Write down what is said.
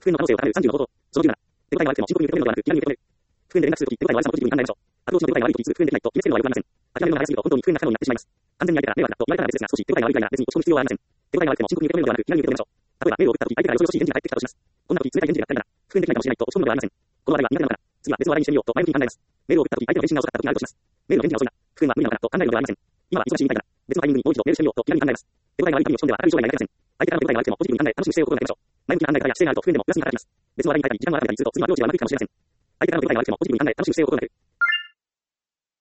復元の可能性を疑う30の冒頭。その17。手応えが悪くても深刻に受け止めるのではなく、気軽に受け止める。復元で連絡するとき、手応えの悪さもポジティブに考えましょう。アプローチの手応えが悪いとき、いつ復元できないと決めつけるのはよくありません。諦めるのが早すぎると本当に復元が不可能になってしまいます。完全に相手から迷惑だと言われたら別ですが、少し手応えが悪いくらいなら別に落ち込む必要はありません。手応えが悪くても深刻に受け止めるのではなく、気軽に受け止めましょう。例えば、メールを送ったとき、相手からよそよそしい返事が返ってきたとします。こんなとき、冷たい返事が来たりなら、復元できないかもしれないと落ち込むのではありません。この話題は苦手なのかな。次は別の話題にしてみようと前向きに考えます。メールを送ったとき、相手の返信が遅かったときがあるとします。メールの返事が遅いな。復元は無理なのかなと考えるのではありません。今は忙しいみたいだな。別のタイミングにもう一度メールしてみようと気軽に考えます。手応えが悪い紙を落ち込んでは明るい将来が描けません。相手からの手応えが悪くてもポジティブに考え、楽しむ姿勢を心がけましょう。前向きな考え方や姿勢があると復元でもプラスに働きます。別の話題に変えたり、時間があったりすると次はアプローチがうまくいくかもしれません。相手からの手応えが悪くてもポジティブに考え、楽しむ姿勢を心がける。